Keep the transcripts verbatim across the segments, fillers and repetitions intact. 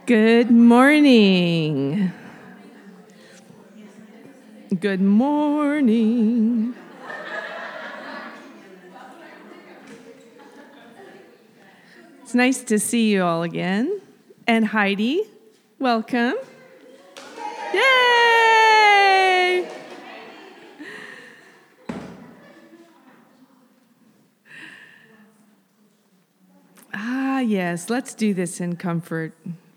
Good morning. Good morning. It's nice to see you all again. And Heidi, welcome. Yay! Ah, yes, let's do this in comfort.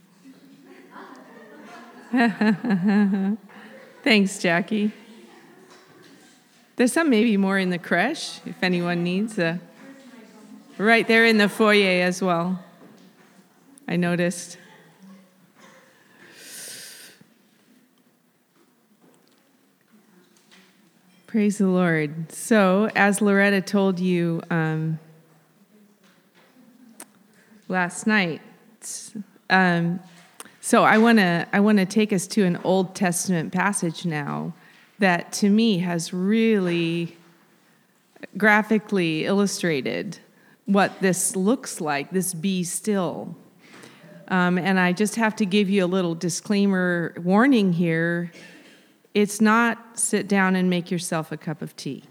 Thanks, Jackie. There's some maybe more in the creche, if anyone needs a... Right there in the foyer as well. I noticed. Praise the Lord. So, as Loretta told you um, last night, um, so I want to I want to take us to an Old Testament passage now that to me has really graphically illustrated what this looks like, this be still. Um, and I just have to give you a little disclaimer warning here. It's not sit down and make yourself a cup of tea.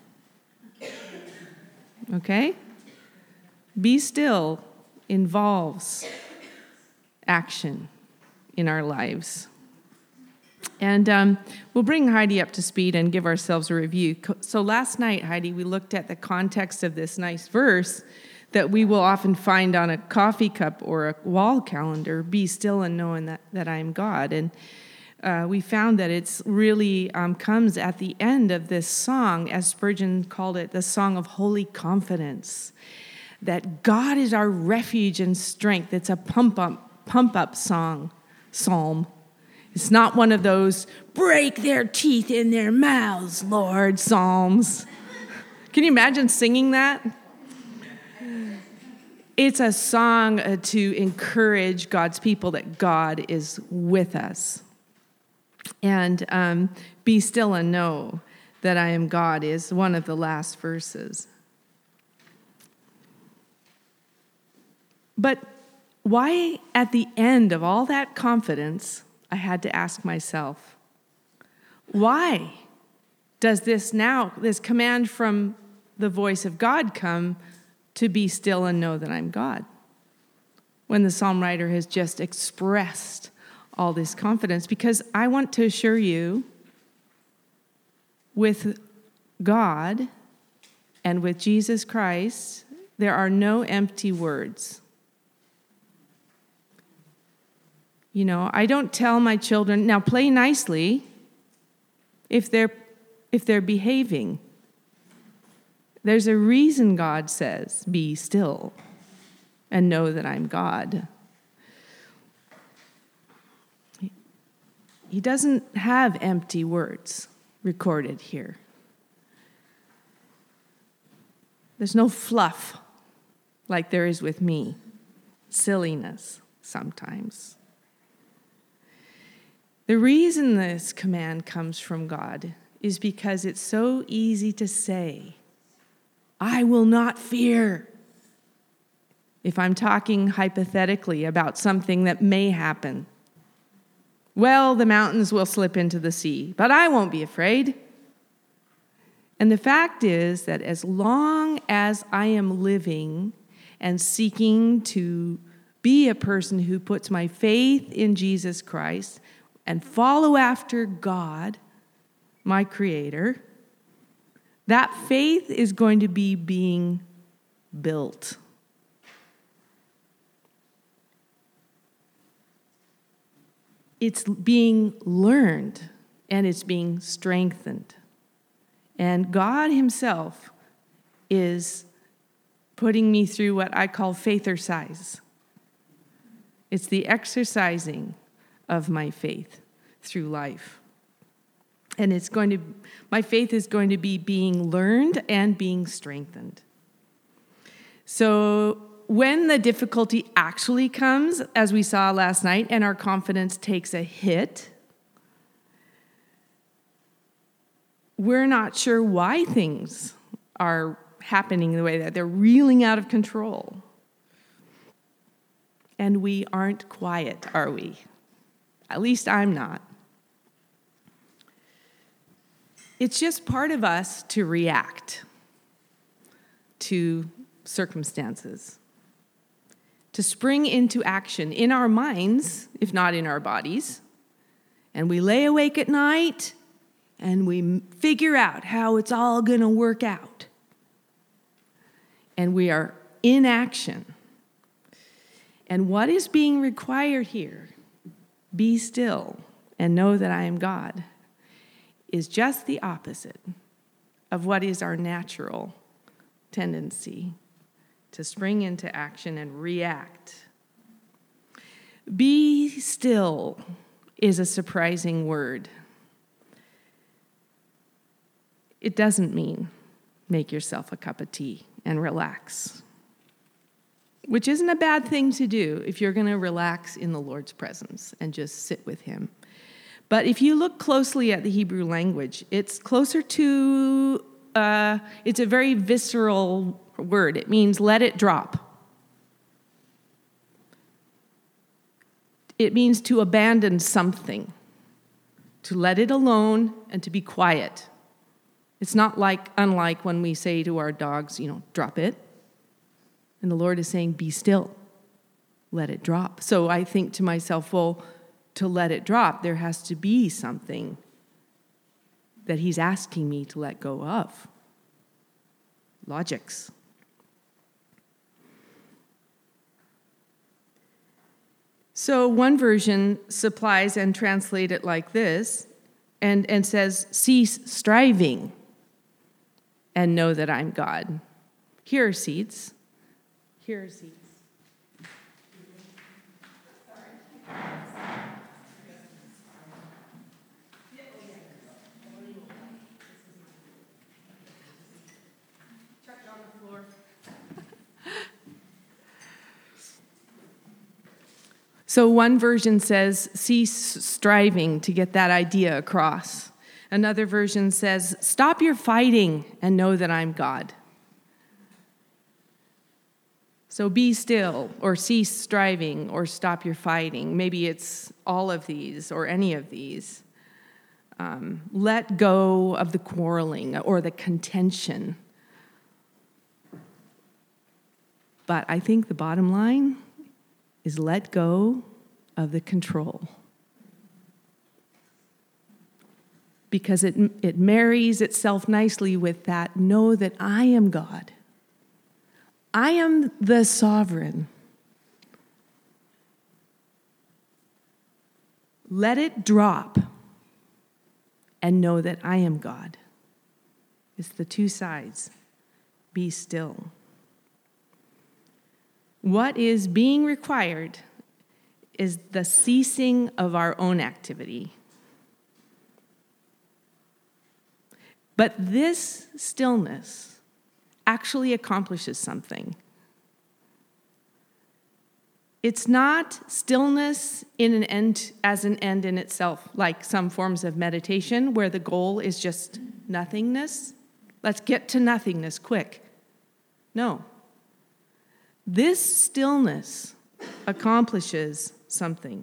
Okay? Be still involves action in our lives. And um, we'll bring Heidi up to speed and give ourselves a review. So last night, Heidi, we looked at the context of this nice verse that we will often find on a coffee cup or a wall calendar, be still and knowing that, that I am God. And uh, we found that it's really um, comes at the end of this song, as Spurgeon called it, the song of holy confidence, that God is our refuge and strength. It's a pump-up, pump-up song, psalm. It's not one of those break their teeth in their mouths, Lord, psalms. Can you imagine singing that? It's a song uh, to encourage God's people that God is with us. And um, be still and know that I am God is one of the last verses. But why at the end of all that confidence, I had to ask myself, why does this now, this command from the voice of God come to be still and know that I'm God? When the psalm writer has just expressed all this confidence, because I want to assure you, with God and with Jesus Christ, there are no empty words. You know, I don't tell my children, now play nicely if they're if they're behaving. There's a reason God says, be still and know that I'm God. He doesn't have empty words recorded here. There's no fluff like there is with me. Silliness sometimes. The reason this command comes from God is because it's so easy to say, I will not fear. If I'm talking hypothetically about something that may happen, well, the mountains will slip into the sea, but I won't be afraid. And the fact is that as long as I am living and seeking to be a person who puts my faith in Jesus Christ and follow after God, my Creator, that faith is going to be being built. It's being learned and it's being strengthened. And God Himself is putting me through what I call faith-ercise. It's the exercising of my faith through life. And it's going to, my faith is going to be being learned and being strengthened. So when the difficulty actually comes, as we saw last night, and our confidence takes a hit, we're not sure why things are happening the way that they're reeling out of control. and we aren't quiet, are we? At least I'm not. It's just part of us to react to circumstances, to spring into action in our minds, if not in our bodies. And we lay awake at night and we figure out how it's all going to work out. And we are in action. And what is being required here, be still and know that I am God, is just the opposite of what is our natural tendency to spring into action and react. Be still is a surprising word. It doesn't mean make yourself a cup of tea and relax, which isn't a bad thing to do if you're going to relax in the Lord's presence and just sit with him. But if you look closely at the Hebrew language, it's closer to, uh, it's a very visceral word. It means let it drop. It means to abandon something, to let it alone and to be quiet. It's not like, unlike when we say to our dogs, you know, drop it. And the Lord is saying, be still, let it drop. So I think to myself, well, to let it drop, there has to be something that he's asking me to let go of. Logics. So one version supplies and translates it like this, and, and says, cease striving and know that I'm God. Here are seats. Here are seats. So one version says, cease striving to get that idea across. Another version says, stop your fighting and know that I'm God. So be still, or cease striving, or stop your fighting. Maybe it's all of these, or any of these. Um, let go of the quarreling or the contention. But I think the bottom line is let go of the control. Because it, it marries itself nicely with that, know that I am God. I am the sovereign. Let it drop and know that I am God. It's the two sides. Be still. What is being required is the ceasing of our own activity. But this stillness actually accomplishes something. It's not stillness in an end as an end in itself, like some forms of meditation where the goal is just nothingness. Let's get to nothingness quick. No. This stillness accomplishes something.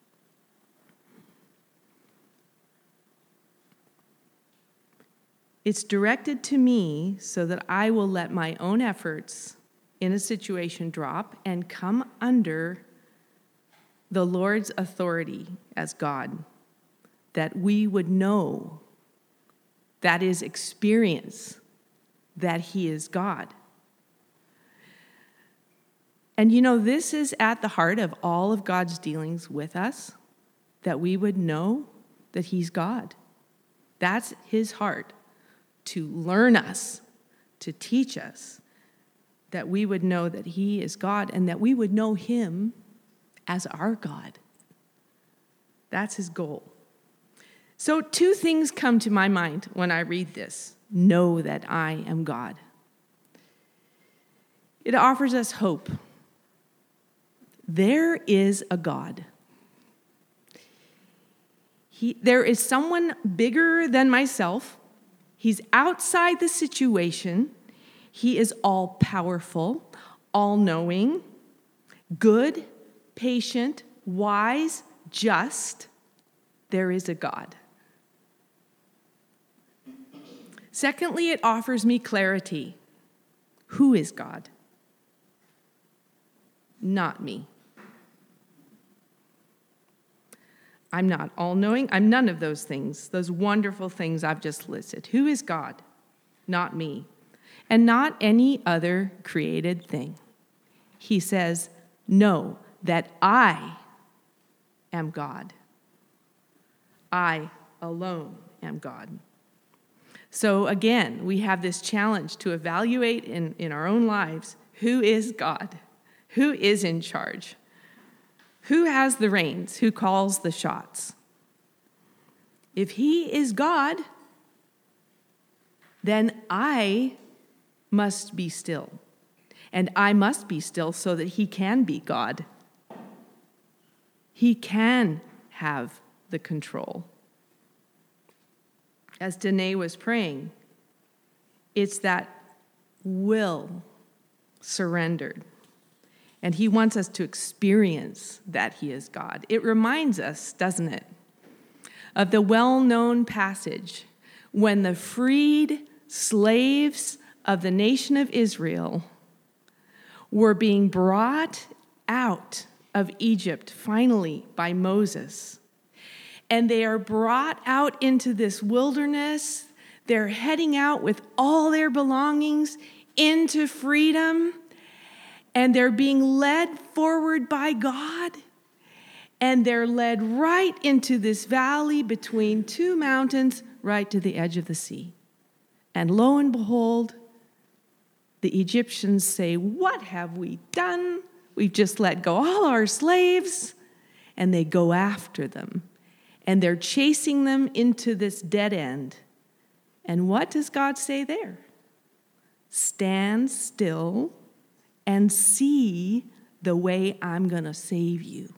It's directed to me so that I will let my own efforts in a situation drop and come under the Lord's authority as God, that we would know, that is, experience that he is God. And you know, this is at the heart of all of God's dealings with us, that we would know that he's God. That's his heart, to learn us, to teach us, that we would know that he is God and that we would know him as our God. That's his goal. So two things come to my mind when I read this. Know that I am God. It offers us hope. There is a God. He, there is someone bigger than myself. He's outside the situation. He is all-powerful, all-knowing, good, patient, wise, just, there is a God. Secondly, it offers me clarity. Who is God? Not me. I'm not all-knowing. I'm none of those things, those wonderful things I've just listed. Who is God? Not me. And not any other created thing. He says, know that I am God. I alone am God. So again, we have this challenge to evaluate in, in our own lives, who is God? Who is in charge? Who has the reins? Who calls the shots? If he is God, then I must be still. And I must be still so that he can be God. He can have the control. As Danae was praying, it's that will surrendered. And he wants us to experience that he is God. It reminds us, doesn't it, of the well-known passage when the freed slaves of the nation of Israel were being brought out of Egypt finally by Moses. And they are brought out into this wilderness. They're heading out with all their belongings into freedom. And they're being led forward by God. And they're led right into this valley between two mountains, right to the edge of the sea. And lo and behold, the Egyptians say, what have we done? We've just let go all our slaves. And they go after them. And they're chasing them into this dead end. And what does God say there? Stand still and see the way I'm going to save you.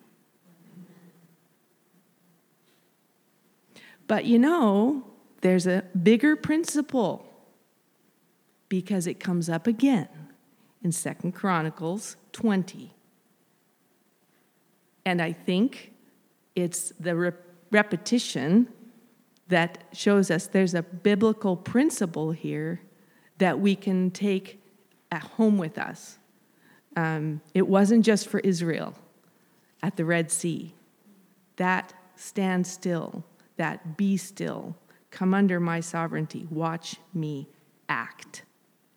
But you know, there's a bigger principle because it comes up again in Second Chronicles twenty. And I think it's the re- repetition that shows us there's a biblical principle here that we can take at home with us. Um, it wasn't just for Israel at the Red Sea. That stand still, that be still, come under my sovereignty, watch me act.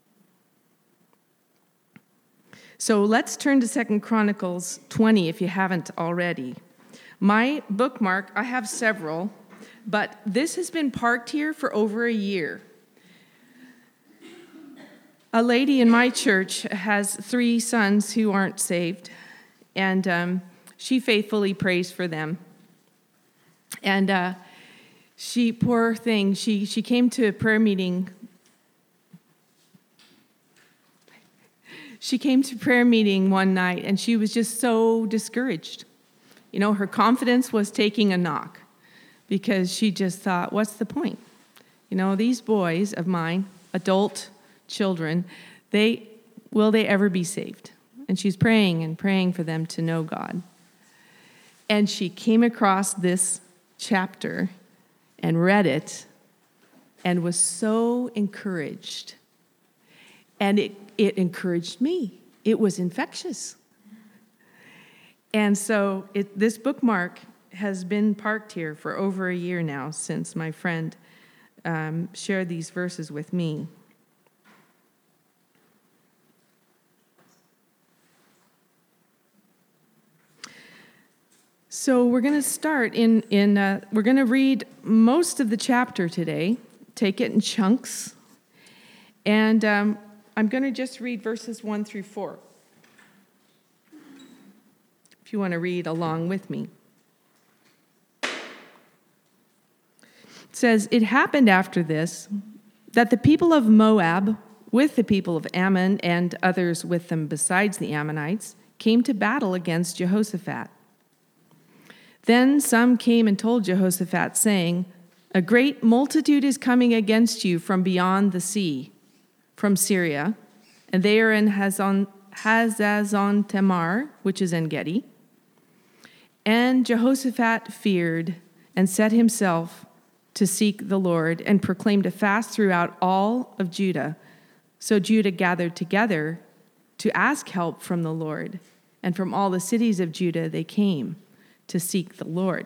So let's turn to Second Chronicles twenty if you haven't already. My bookmark, I have several, but this has been parked here for over a year. A lady in my church has three sons who aren't saved, and um, she faithfully prays for them. And uh, she, poor thing, she, she came to a prayer meeting. She came to prayer meeting one night, and she was just so discouraged. You know, her confidence was taking a knock because she just thought, what's the point? You know, these boys of mine, adult children, they will they ever be saved? And she's praying and praying for them to know God. And she came across this chapter and read it and was so encouraged. And it, it encouraged me. It was infectious. And so it, this bookmark has been parked here for over a year now since my friend um, shared these verses with me. So we're going to start in, in uh, we're going to read most of the chapter today, take it in chunks, and um, I'm going to just read verses one through four, if you want to read along with me. It says, it happened after this that the people of Moab, with the people of Ammon and others with them besides the Ammonites, came to battle against Jehoshaphat. Then some came and told Jehoshaphat, saying, a great multitude is coming against you from beyond the sea, from Syria, and they are in Hazazon Tamar, which is En Gedi. And Jehoshaphat feared and set himself to seek the Lord and proclaimed a fast throughout all of Judah. So Judah gathered together to ask help from the Lord. And from all the cities of Judah they came to seek the Lord.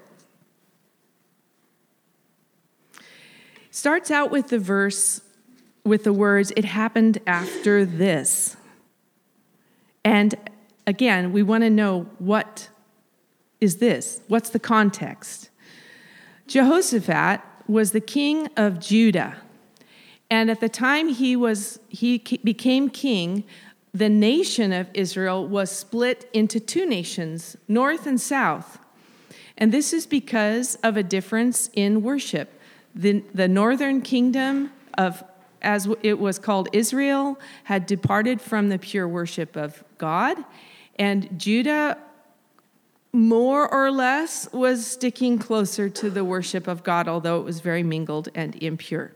Starts out with the verse with the words, "It happened after this." And again, we want to know, what is this? What's the context? Jehoshaphat was the king of Judah. And at the time he was he became king, the nation of Israel was split into two nations, north and south. And this is because of a difference in worship. The, the northern kingdom of, as it was called, Israel, had departed from the pure worship of God. And Judah, more or less, was sticking closer to the worship of God, although it was very mingled and impure.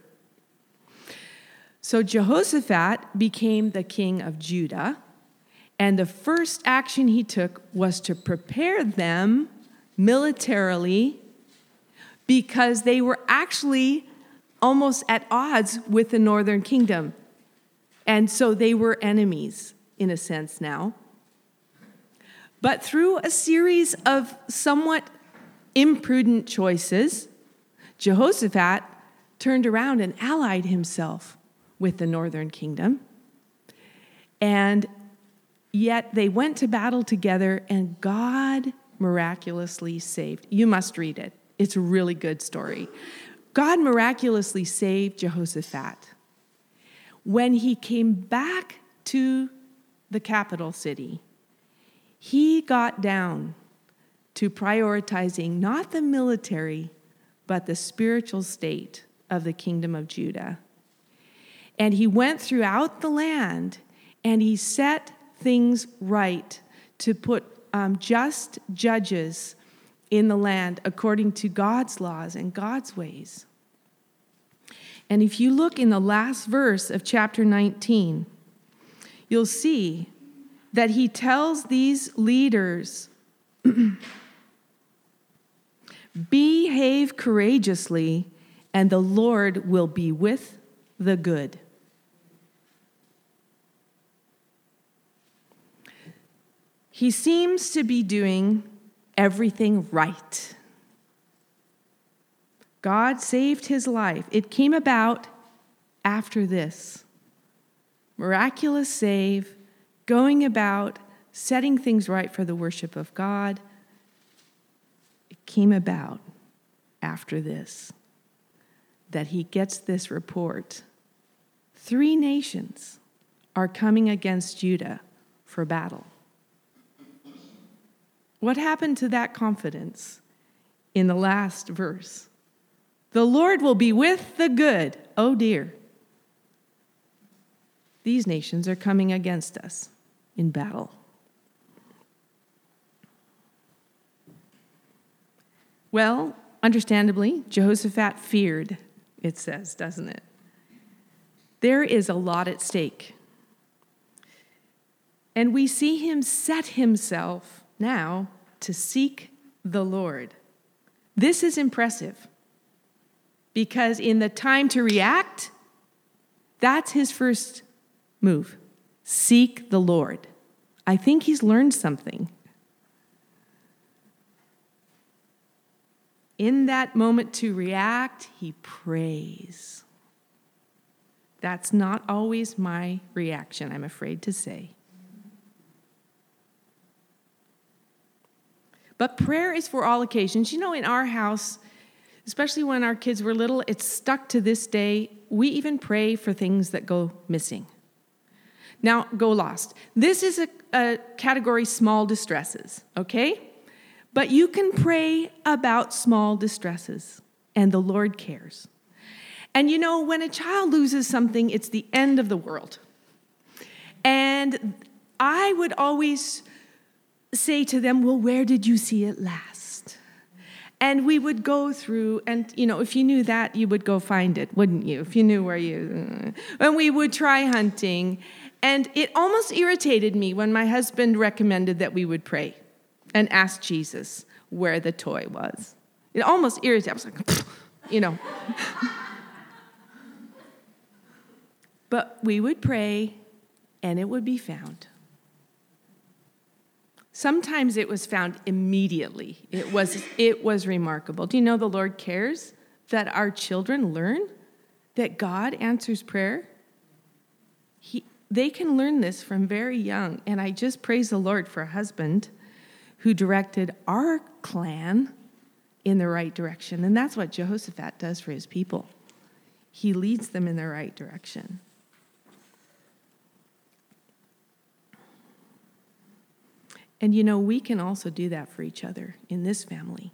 So Jehoshaphat became the king of Judah, and the first action he took was to prepare them militarily, because they were actually almost at odds with the northern kingdom. And so they were enemies, in a sense now. But through a series of somewhat imprudent choices, Jehoshaphat turned around and allied himself with the northern kingdom. And yet they went to battle together, and God miraculously saved. You must read it. It's a really good story. God miraculously saved Jehoshaphat. When he came back to the capital city, he got down to prioritizing not the military, but the spiritual state of the kingdom of Judah. And he went throughout the land, and he set things right to put um, just judges in the land according to God's laws and God's ways. And if you look in the last verse of chapter nineteen, you'll see that he tells these leaders, behave courageously, and the Lord will be with the good. He seems to be doing everything right. God saved his life. It came about after this. Miraculous save, going about, setting things right for the worship of God. It came about after this, that he gets this report. Three nations are coming against Judah for battle. What happened to that confidence in the last verse? The Lord will be with the good. Oh dear. These nations are coming against us in battle. Well, understandably, Jehoshaphat feared, it says, doesn't it? There is a lot at stake. And we see him set himself now to seek the Lord. This is impressive, because in the time to react, that's his first move. Seek the Lord. I think he's learned something. In that moment to react, he prays. That's not always my reaction, I'm afraid to say. But prayer is for all occasions. You know, in our house, especially when our kids were little, it's stuck to this day. We even pray for things that go missing. Now, go lost. This is a, a category, small distresses, okay? But you can pray about small distresses, and the Lord cares. And you know, when a child loses something, it's the end of the world. And I would always say to them, well, where did you see it last? And we would go through, and, you know, if you knew that, you would go find it, wouldn't you? If you knew where you... And we would try hunting. And it almost irritated me when my husband recommended that we would pray and ask Jesus, where the toy was. It almost irritated. I was like, you know. But we would pray, and it would be found. Sometimes it was found immediately. It was, it was remarkable. Do you know the Lord cares that our children learn that God answers prayer? He, they can learn this from very young. And I just praise the Lord for a husband who directed our clan in the right direction. And that's what Jehoshaphat does for his people. He leads them in the right direction. And you know, we can also do that for each other in this family.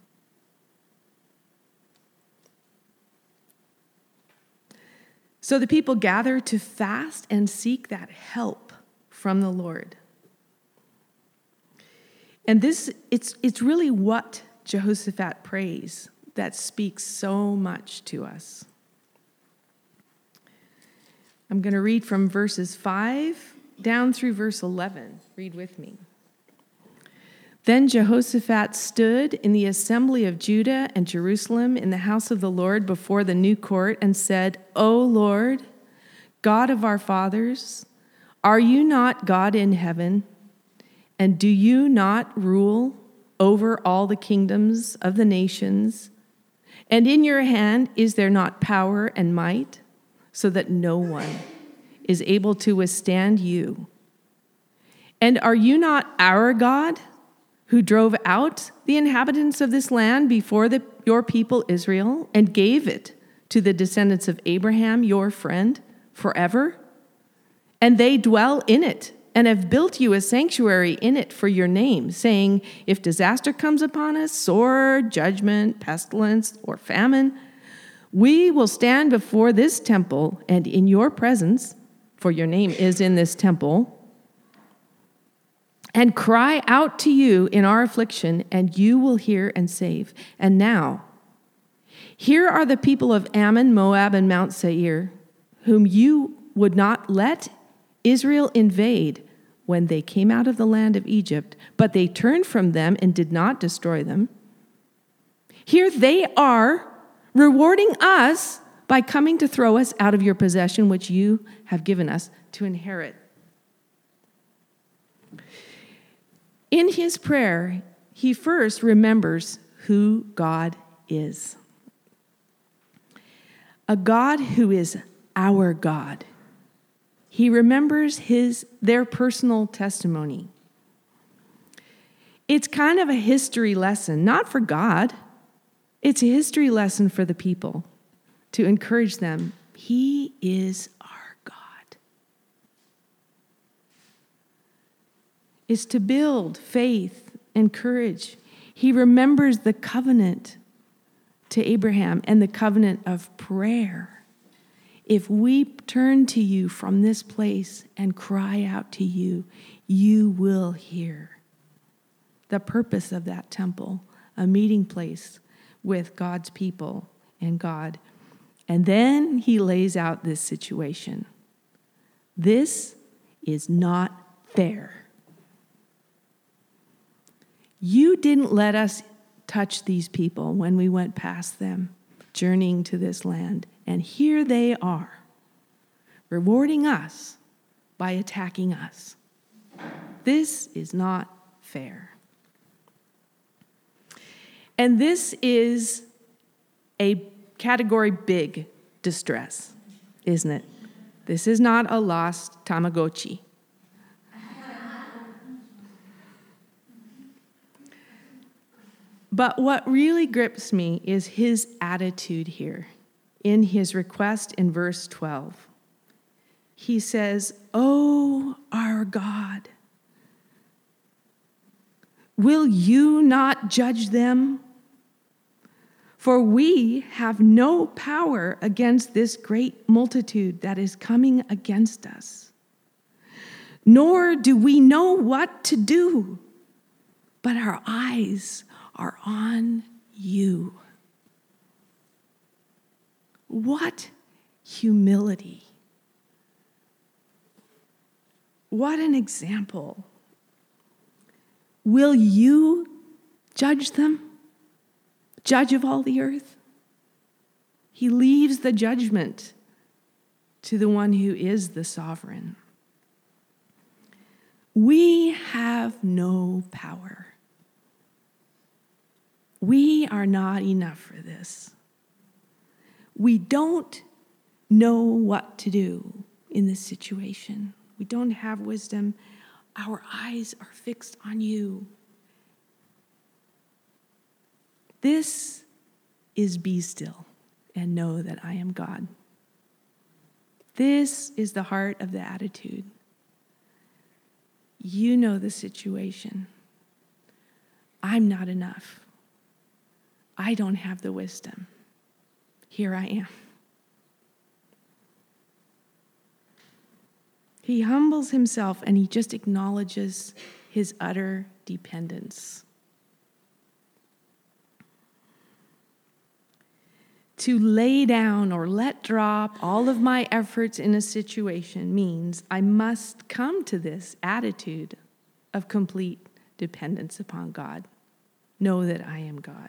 So the people gather to fast and seek that help from the Lord. And this, it's, it's really what Jehoshaphat prays that speaks so much to us. I'm going to read from verses five down through verse eleven. Read with me. Then Jehoshaphat stood in the assembly of Judah and Jerusalem in the house of the Lord before the new court and said, O Lord, God of our fathers, are you not God in heaven? And do you not rule over all the kingdoms of the nations? And in your hand is there not power and might, so that no one is able to withstand you? And are you not our God, who drove out the inhabitants of this land before the, your people Israel, and gave it to the descendants of Abraham, your friend, forever? And they dwell in it, and have built you a sanctuary in it for your name, saying, if disaster comes upon us, sword, judgment, pestilence, or famine, we will stand before this temple and in your presence, for your name is in this temple, and cry out to you in our affliction, and you will hear and save. And now, here are the people of Ammon, Moab, and Mount Seir, whom you would not let Israel invade when they came out of the land of Egypt, but they turned from them and did not destroy them. Here they are, rewarding us by coming to throw us out of your possession, which you have given us to inherit. In his prayer, he first remembers who God is. A God who is our God. He remembers his their personal testimony. It's kind of a history lesson, not for God. It's a history lesson for the people to encourage them. He is our God. It's to build faith and courage. He remembers the covenant to Abraham and the covenant of prayer. If we turn to you from this place and cry out to you, you will hear. The purpose of that temple, a meeting place with God's people and God. And then he lays out this situation. This is not fair. You didn't let us touch these people when we went past them, journeying to this land. And here they are, rewarding us by attacking us. This is not fair. And this is a category big distress, isn't it? This is not a lost Tamagotchi. But what really grips me is his attitude here in his request in verse twelve. He says, "Oh, our God, will you not judge them? For we have no power against this great multitude that is coming against us. Nor do we know what to do, but our eyes are on you." What humility. What an example. Will you judge them, judge of all the earth. He leaves the judgment to the one who is the sovereign. We have no power. We are not enough for this. We don't know what to do in this situation. We don't have wisdom. Our eyes are fixed on you. This is be still and know that I am God. This is the heart of the attitude. You know the situation. I'm not enough. I don't have the wisdom. Here I am. He humbles himself and he just acknowledges his utter dependence. To lay down or let drop all of my efforts in a situation means I must come to this attitude of complete dependence upon God. Know that I am God.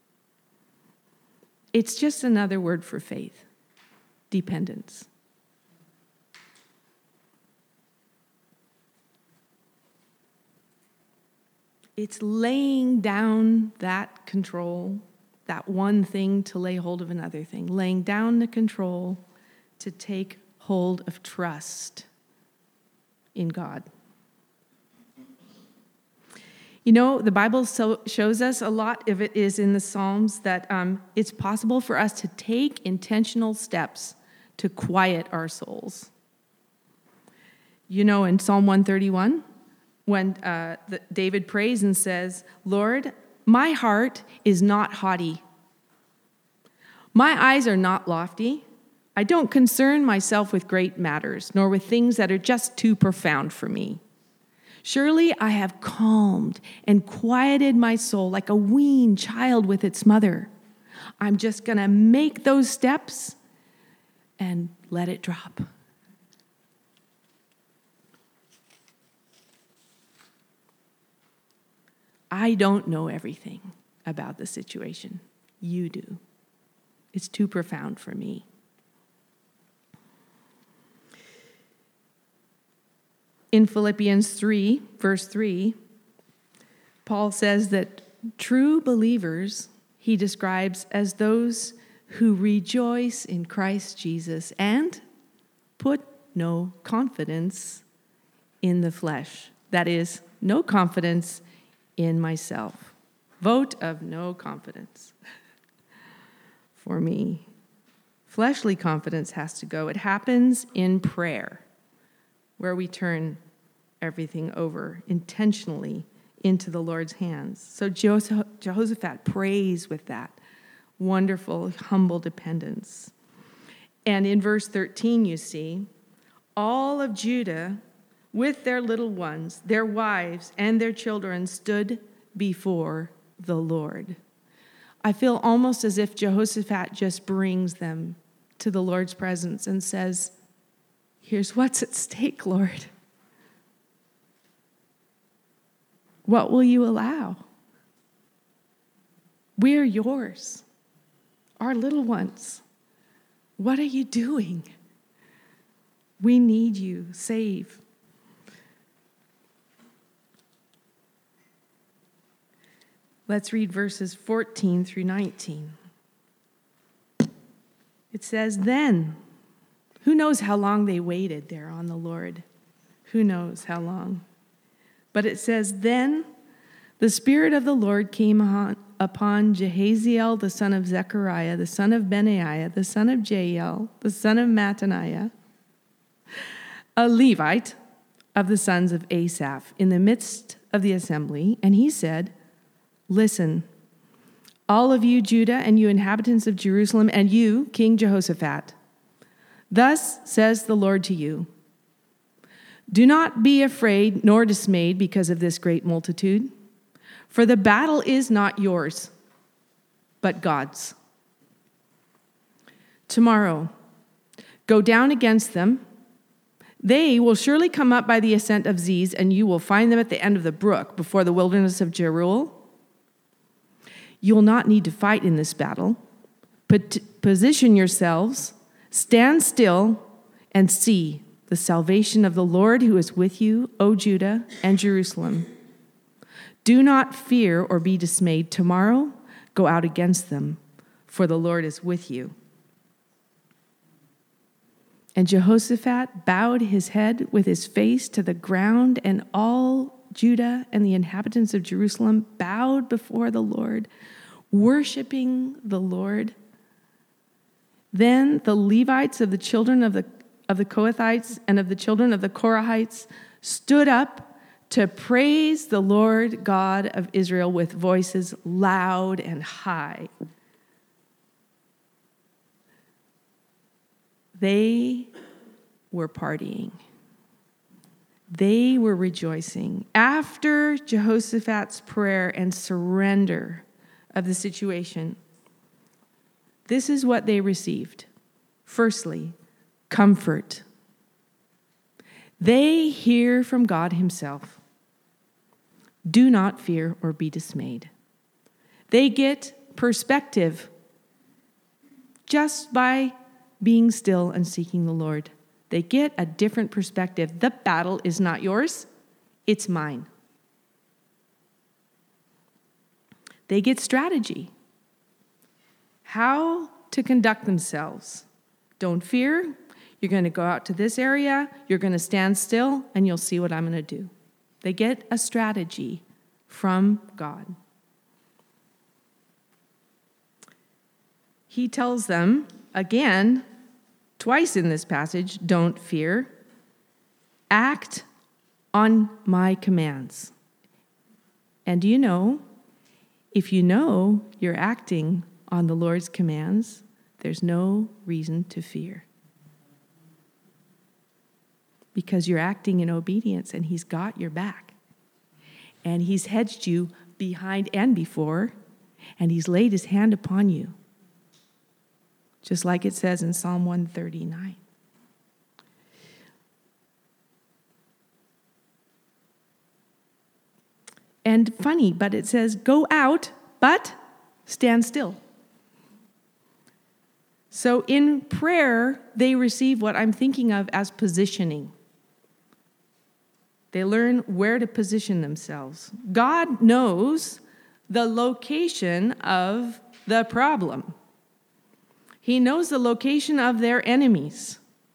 It's just another word for faith, dependence. It's laying down that control, that one thing to lay hold of another thing, laying down the control to take hold of trust in God. You know, the Bible so shows us a lot of it is in the Psalms that um, it's possible for us to take intentional steps to quiet our souls. You know, in Psalm one thirty-one, when uh, the, David prays and says, Lord, my heart is not haughty. My eyes are not lofty. I don't concern myself with great matters, nor with things that are just too profound for me. Surely I have calmed and quieted my soul like a weaned child with its mother. I'm just going to make those steps and let it drop. I don't know everything about the situation. You do. It's too profound for me. In Philippians three, verse three, Paul says that true believers he describes as those who rejoice in Christ Jesus and put no confidence in the flesh. That is, no confidence in myself. Vote of no confidence for me. Fleshly confidence has to go. It happens in prayer, where we turn everything over intentionally into the Lord's hands. So Jehoshaphat prays with that wonderful, humble dependence. And in verse thirteen, you see, all of Judah with their little ones, their wives, and their children stood before the Lord. I feel almost as if Jehoshaphat just brings them to the Lord's presence and says, here's what's at stake, Lord. What will you allow? We're yours, our little ones. What are you doing? We need you. Save. Let's read verses fourteen through nineteen. It says, then, who knows how long they waited there on the Lord? Who knows how long? But it says, then the Spirit of the Lord came on, upon Jehaziel, the son of Zechariah, the son of Benaiah, the son of Jael, the son of Mattaniah, a Levite of the sons of Asaph, in the midst of the assembly. And he said, listen, all of you, Judah, and you inhabitants of Jerusalem, and you, King Jehoshaphat, thus says the Lord to you, do not be afraid nor dismayed because of this great multitude, for the battle is not yours, but God's. Tomorrow, go down against them. They will surely come up by the ascent of Ziz, and you will find them at the end of the brook before the wilderness of Jeruel. You will not need to fight in this battle. But position yourselves, stand still, and see the salvation of the Lord who is with you, O Judah and Jerusalem. Do not fear or be dismayed. Tomorrow, go out against them, for the Lord is with you. And Jehoshaphat bowed his head with his face to the ground, and all Judah and the inhabitants of Jerusalem bowed before the Lord, worshiping the Lord. Then the Levites of the children of the of the Kohathites and of the children of the Korahites stood up to praise the Lord God of Israel with voices loud and high. They were partying. They were rejoicing. After Jehoshaphat's prayer and surrender of the situation, this is what they received. Firstly, comfort. They hear from God himself. Do not fear or be dismayed. They get perspective just by being still and seeking the Lord. They get a different perspective. The battle is not yours, it's mine. They get strategy. How to conduct themselves. Don't fear. You're going to go out to this area. You're going to stand still, and you'll see what I'm going to do. They get a strategy from God. He tells them, again, twice in this passage, don't fear. Act on my commands. And do you know, if you know you're acting on the Lord's commands, there's no reason to fear. Because you're acting in obedience, and he's got your back. And he's hedged you behind and before, and he's laid his hand upon you. Just like it says in Psalm one thirty-nine. And funny, but it says, go out, but stand still. So in prayer, they receive what I'm thinking of as positioning. They learn where to position themselves. God knows the location of the problem. He knows the location of their enemies.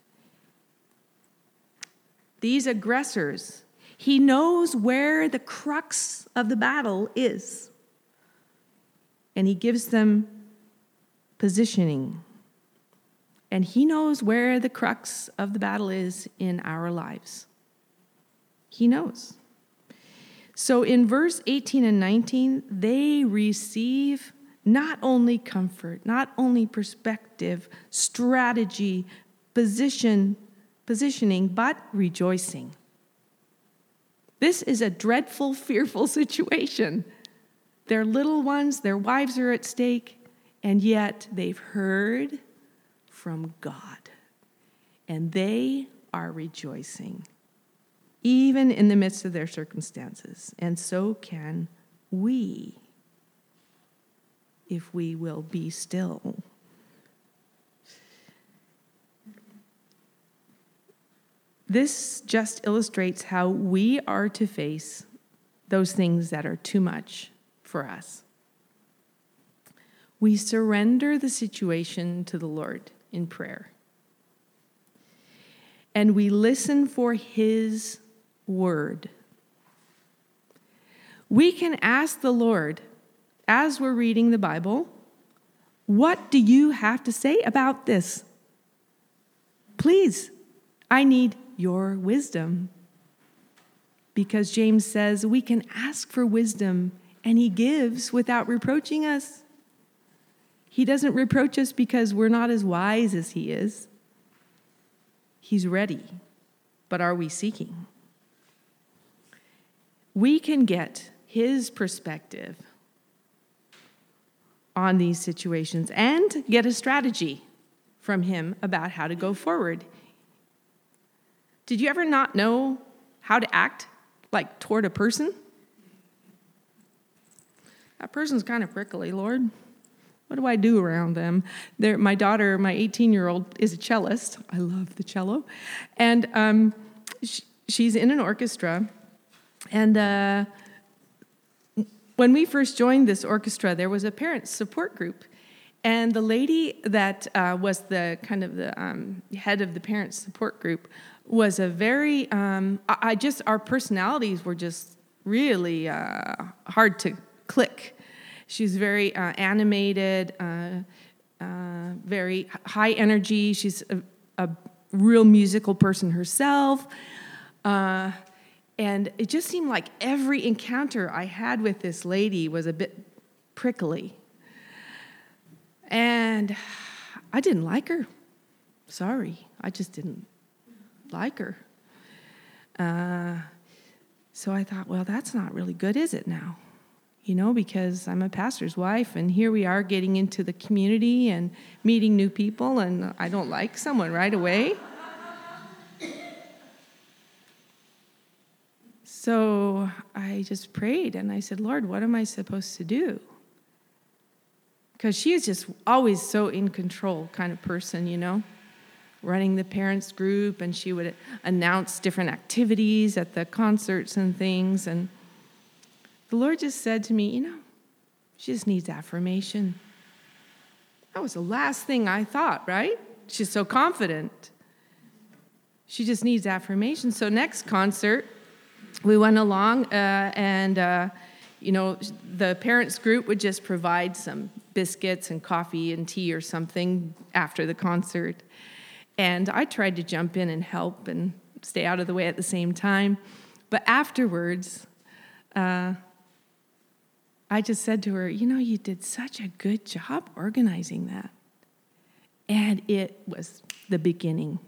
These aggressors. He knows where the crux of the battle is. And he gives them positioning. And he knows where the crux of the battle is in our lives. He knows. So in verse eighteen and nineteen, they receive not only comfort, not only perspective, strategy, position, positioning, but rejoicing. This is a dreadful, fearful situation. Their little ones, their wives are at stake, and yet they've heard from God, and they are rejoicing, even in the midst of their circumstances. And so can we, if we will be still. This just illustrates how we are to face those things that are too much for us. We surrender the situation to the Lord in prayer. And we listen for his word. We can ask the Lord, as we're reading the Bible, what do you have to say about this? Please, I need your wisdom. Because James says we can ask for wisdom, and he gives without reproaching us. He doesn't reproach us because we're not as wise as he is. He's ready, but are we seeking? We can get his perspective on these situations and get a strategy from him about how to go forward. Did you ever not know how to act like toward a person? that person's kind of prickly, Lord. What do I do around them? They're, my daughter, my eighteen-year-old, is a cellist. I love the cello. And um, she, she's in an orchestra. And uh, when we first joined this orchestra, there was a parent support group. And the lady that uh, was the kind of the um, head of the parent support group was a very, um, I, I just, our personalities were just really uh, hard to click. She's very uh, animated, uh, uh, very high energy. She's a, a real musical person herself. Uh, and it just seemed like every encounter I had with this lady was a bit prickly. And I didn't like her. Sorry, I just didn't like her. Uh, so I thought, well, that's not really good, is it now? You know, because I'm a pastor's wife, and here we are getting into the community and meeting new people, and I don't like someone right away. So I just prayed, and I said, Lord, what am I supposed to do? Because she is just always so in control kind of person, you know, running the parents group, and she would announce different activities at the concerts and things, and the Lord just said to me, you know, she just needs affirmation. That was the last thing I thought, right? She's so confident. She just needs affirmation. So next concert, we went along, uh, and, uh, you know, the parents group would just provide some biscuits and coffee and tea or something after the concert. And I tried to jump in and help and stay out of the way at the same time. But afterwards, uh, I just said to her, you know, you did such a good job organizing that. And it was the beginning.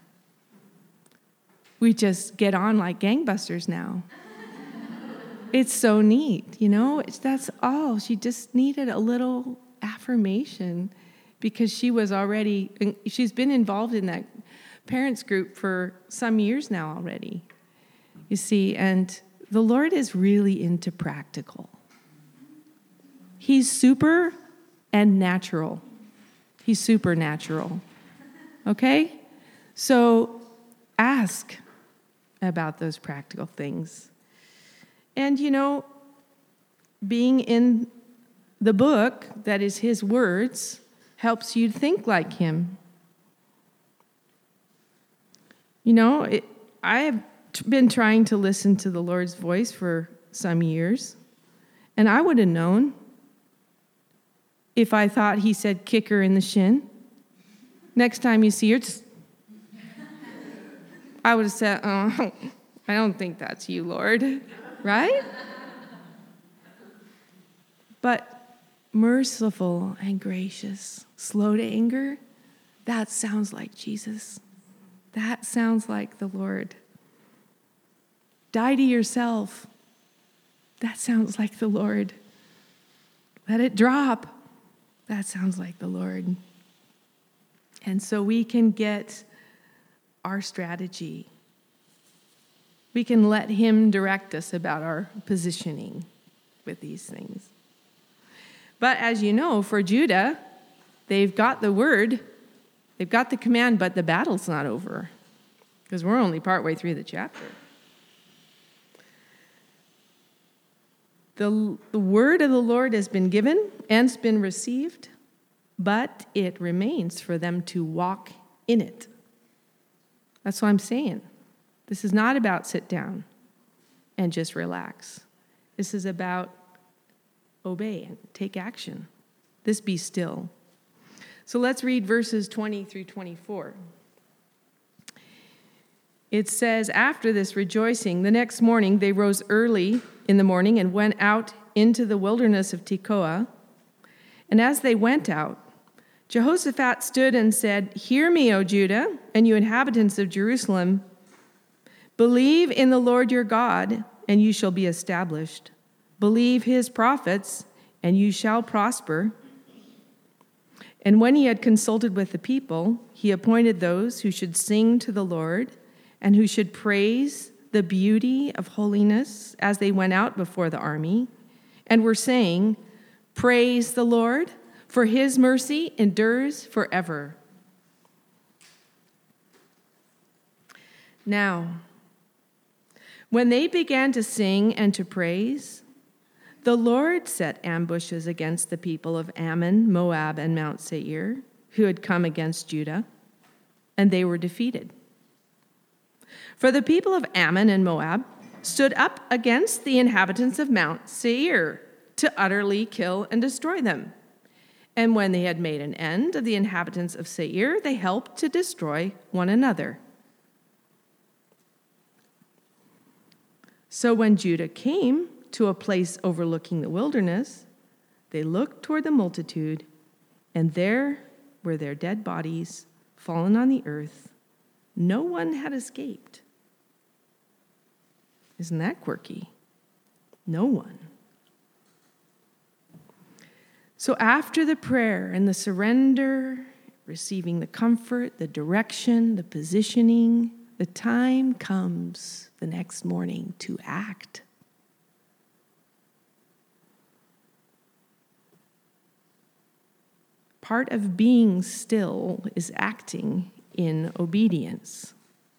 We just get on like gangbusters now. It's so neat, you know? It's, that's all. She just needed a little affirmation because she was already, she's been involved in that parents group for some years now already. You see, and the Lord is really into practical. He's super and natural. He's supernatural. Okay? So ask about those practical things. And, you know, being in the book that is his words helps you think like him. You know, it, I have been trying to listen to the Lord's voice for some years, and I would have known if I thought he said kick her in the shin. Next time you see her, just, I would have said, oh, I don't think that's you, Lord. Right? But merciful and gracious, slow to anger, that sounds like Jesus. That sounds like the Lord. Die to yourself. That sounds like the Lord. Let it drop. That sounds like the Lord. And so we can get our strategy. We can let him direct us about our positioning with these things. But as you know, for Judah, they've got the word, they've got the command, but the battle's not over because we're only partway through the chapter. The, the word of the Lord has been given and it's been received, but it remains for them to walk in it. That's what I'm saying. This is not about sit down and just relax. This is about obey and take action. This be still. So let's read verses twenty through twenty-four. It says, after this rejoicing, the next morning they rose early in the morning and went out into the wilderness of Tekoa. And as they went out, Jehoshaphat stood and said, hear me, O Judah, and you inhabitants of Jerusalem. Believe in the Lord your God, and you shall be established. Believe his prophets, and you shall prosper. And when he had consulted with the people, he appointed those who should sing to the Lord and who should praise the beauty of holiness as they went out before the army. and were saying, "Praise the Lord, for his mercy endures forever." Now, when they began to sing and to praise, the Lord set ambushes against the people of Ammon, Moab, and Mount Seir, who had come against Judah, and they were defeated. For the people of Ammon and Moab stood up against the inhabitants of Mount Seir to utterly kill and destroy them. And when they had made an end of the inhabitants of Seir, they helped to destroy one another. So when Judah came to a place overlooking the wilderness, they looked toward the multitude, and there were their dead bodies fallen on the earth. No one had escaped. Isn't that quirky? No one. So after the prayer and the surrender, receiving the comfort, the direction, the positioning, the time comes the next morning to act. Part of being still is acting in obedience.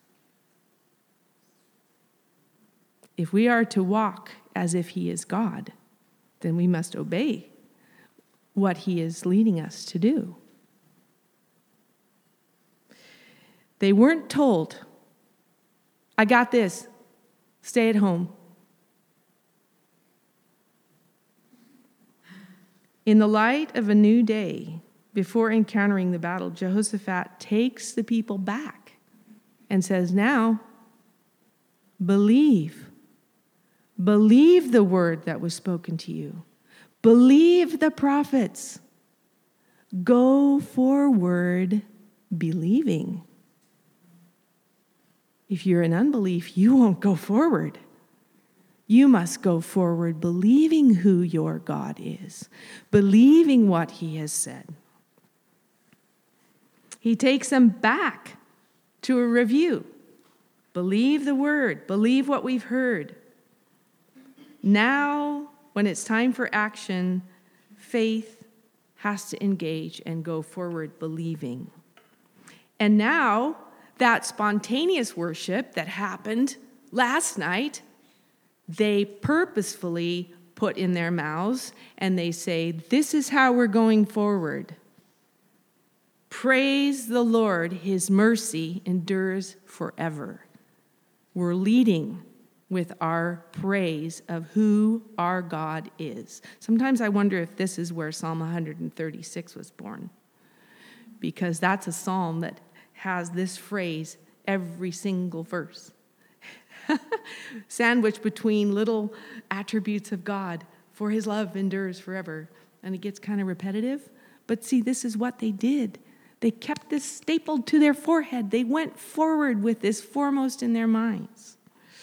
If we are to walk as if he is God, then we must obey what he is leading us to do. They weren't told, "I got this, stay at home." In the light of a new day, before encountering the battle, Jehoshaphat takes the people back and says, "Now, believe. Believe the word that was spoken to you. Believe the prophets. Go forward believing." If you're in unbelief, you won't go forward. You must go forward believing who your God is, believing what he has said. He takes them back to a review. Believe the word, believe what we've heard. Now, when it's time for action, faith has to engage and go forward believing. And now, that spontaneous worship that happened last night, they purposefully put in their mouths and they say, "This is how we're going forward. Praise the Lord, his mercy endures forever." We're leading with our praise of who our God is. Sometimes I wonder if this is where Psalm one thirty-six was born, because that's a psalm that has this phrase every single verse, sandwiched between little attributes of God, for his love endures forever. And it gets kind of repetitive. But see, this is what they did. They kept this stapled to their forehead. They went forward with this foremost in their minds.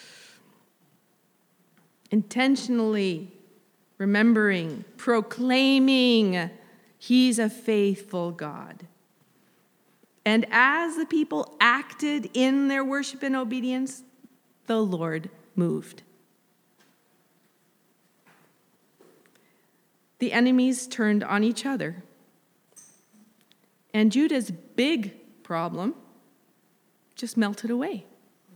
Intentionally remembering, proclaiming, he's a faithful God. And as the people acted in their worship and obedience, the Lord moved. The enemies turned on each other. And Judah's big problem just melted away.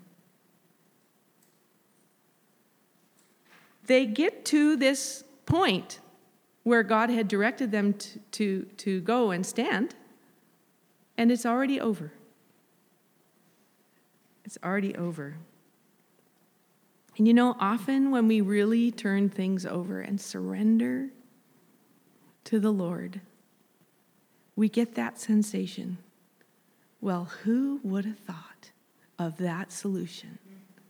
They get to this point where God had directed them to, to, to go and stand, and it's already over. It's already over. And you know, often when we really turn things over and surrender to the Lord, we get that sensation. Well, who would have thought of that solution?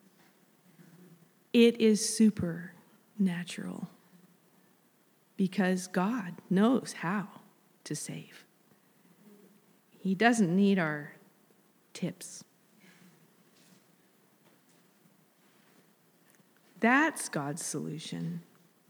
It is supernatural because God knows how to save. He doesn't need our tips. That's God's solution.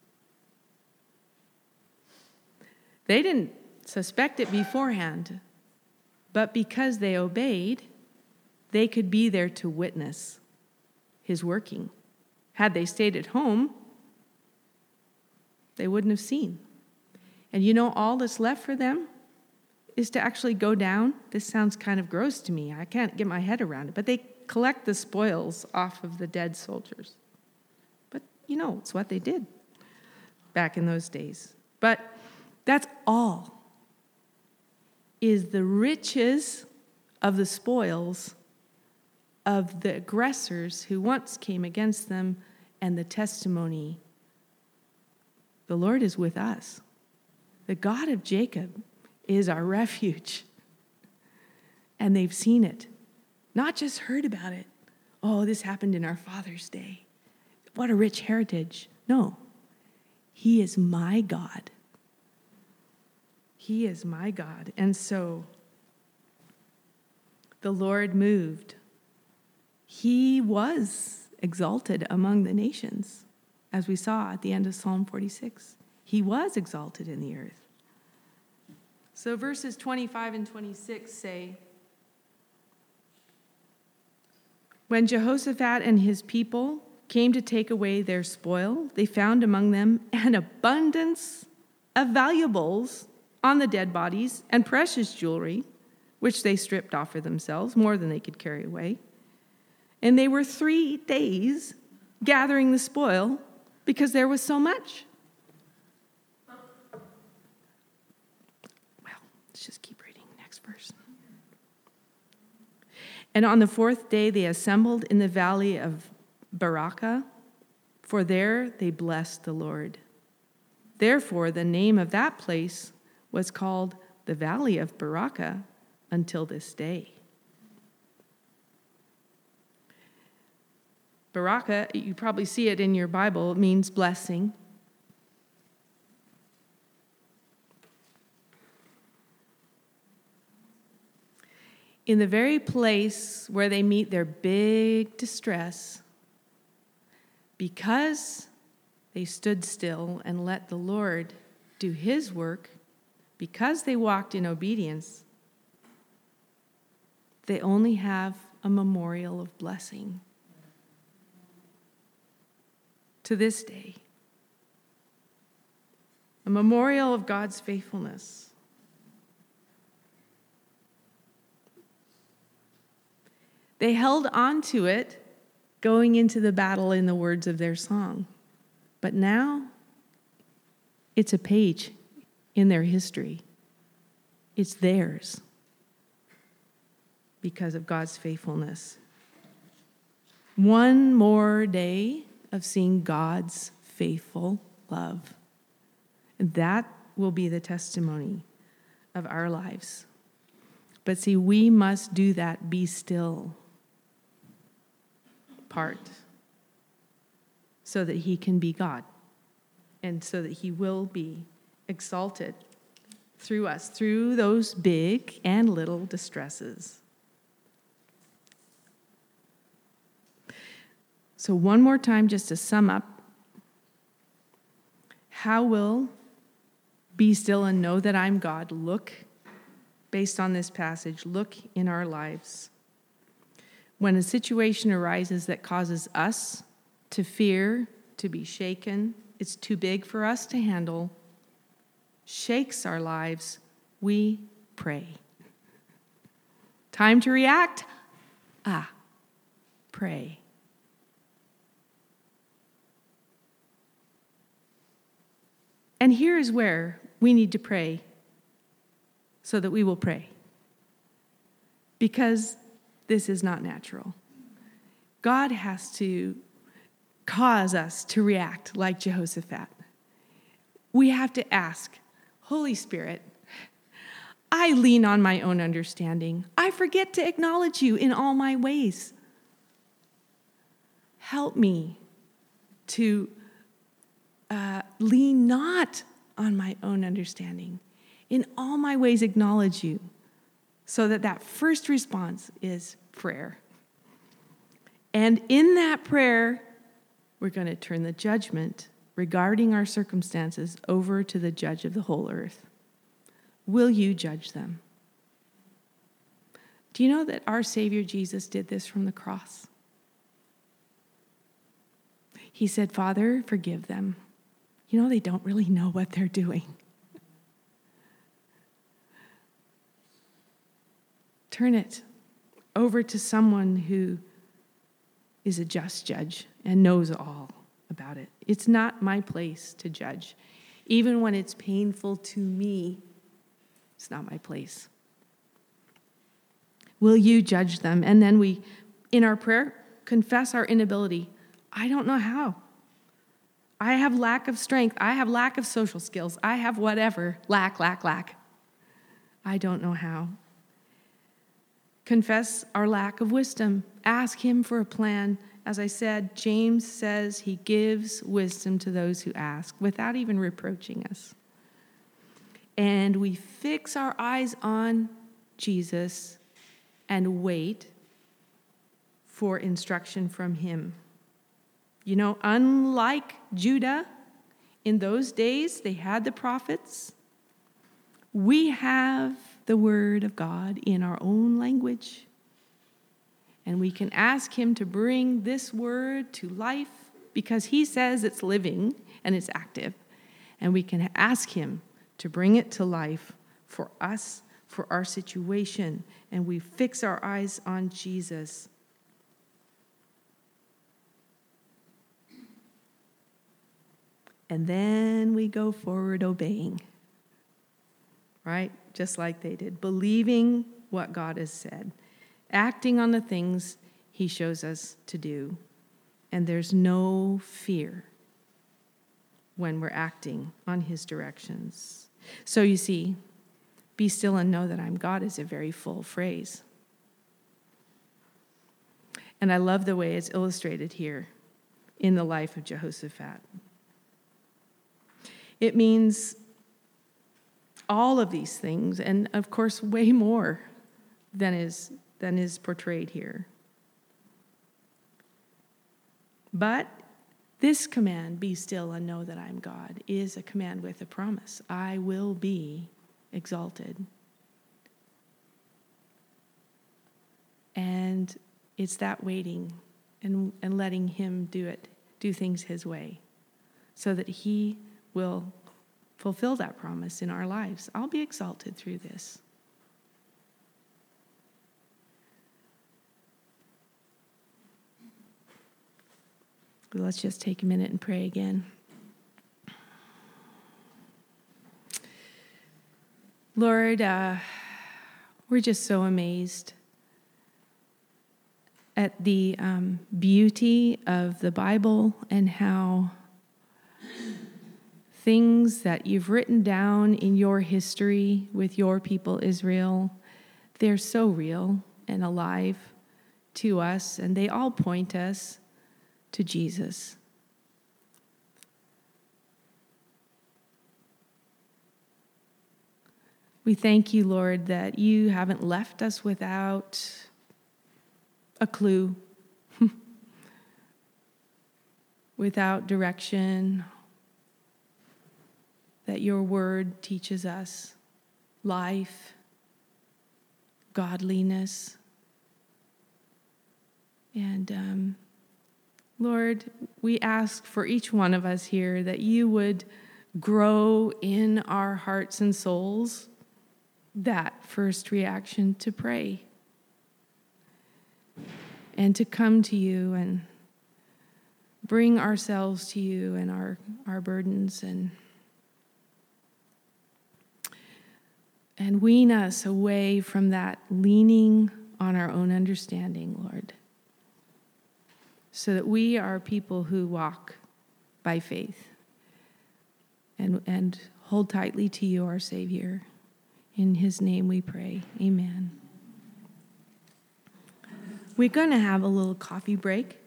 They didn't suspect it beforehand, but because they obeyed, they could be there to witness his working. Had they stayed at home, They wouldn't have seen. And you know, all that's left for them is to actually go down. This sounds kind of gross to me. I can't get my head around it. But they collect the spoils off of the dead soldiers. But, you know, it's what they did back in those days. But that's all, is the riches of the spoils of the aggressors who once came against them, and the testimony. The Lord is with us. The God of Jacob is our refuge. And they've seen it, not just heard about it. Oh, this happened in our father's day. What a rich heritage. No, he is my God. He is my God. And so the Lord moved. He was exalted among the nations, as we saw at the end of Psalm forty-six. He was exalted in the earth. So verses twenty-five and twenty-six say, when Jehoshaphat and his people came to take away their spoil, they found among them an abundance of valuables on the dead bodies and precious jewelry, which they stripped off for themselves, more than they could carry away. And they were three days gathering the spoil because there was so much. Well, let's just keep reading. Next verse. And on the fourth day they assembled in the valley of Barakah, for there they blessed the Lord. Therefore the name of that place was called the Valley of Barakah until this day. Barakah, you probably see it in your Bible, it means blessing. In the very place where they meet their big distress, because they stood still and let the Lord do his work, because they walked in obedience, they only have a memorial of blessing to this day. A memorial of God's faithfulness. They held on to it going into the battle in the words of their song. But now, it's a page in their history. It's theirs because of God's faithfulness. One more day of seeing God's faithful love. And that will be the testimony of our lives. But see, we must do that be still part so that he can be God and so that he will be exalted through us, through those big and little distresses. So one more time, just to sum up, how will be still and know that I'm God look, based on this passage, look in our lives? When a situation arises that causes us to fear, to be shaken, it's too big for us to handle, shakes our lives, we pray. Time to react? Ah, pray. And here is where we need to pray so that we will pray. Because this is not natural. God has to cause us to react like Jehoshaphat. We have to ask, Holy Spirit, I lean on my own understanding. I forget to acknowledge you in all my ways. Help me to uh, lean not on my own understanding. In all my ways acknowledge you. So that that first response is prayer. And in that prayer, we're going to turn the judgment regarding our circumstances over to the judge of the whole earth. Will you judge them? Do you know that our Savior Jesus did this from the cross? He said, Father, forgive them. you know, they don't really know what they're doing. Turn it over to someone who is a just judge and knows all about it. It's not my place to judge. Even when it's painful to me, it's not my place. Will you judge them? And then we, in our prayer, confess our inability. I don't know how. I have lack of strength. I have lack of social skills. I have whatever. Lack, lack, lack. I don't know how. Confess our lack of wisdom. Ask him for a plan. As I said, James says he gives wisdom to those who ask without even reproaching us. And we fix our eyes on Jesus and wait for instruction from him. You know, unlike Judah, in those days they had the prophets. We have the word of God in our own language. And we can ask him to bring this word to life because he says it's living and it's active. And we can ask him to bring it to life for us, for our situation. And we fix our eyes on Jesus. And then we go forward obeying. Right? Just like they did. Believing what God has said. Acting on the things he shows us to do. And there's no fear when we're acting on his directions. So you see, be still and know that I'm God is a very full phrase. And I love the way it's illustrated here in the life of Jehoshaphat. It means all of these things, and of course, way more than is, than is portrayed here. But this command, be still and know that I'm God, is a command with a promise. I will be exalted. And it's that waiting and, and letting him do it, do things his way, so that he will fulfill that promise in our lives. I'll be exalted through this. Let's just take a minute and pray again. Lord, uh, we're just so amazed at the um, beauty of the Bible and how things that you've written down in your history with your people Israel, they're so real and alive to us, and they all point us to Jesus. We thank you, Lord, that you haven't left us without a clue, without direction, that your word teaches us life, godliness. And um, Lord, we ask for each one of us here that you would grow in our hearts and souls that first reaction to pray and to come to you and bring ourselves to you and our, our burdens and and wean us away from that leaning on our own understanding, Lord, so that we are people who walk by faith and, and hold tightly to you, our Savior. In his name we pray. Amen. We're going to have a little coffee break.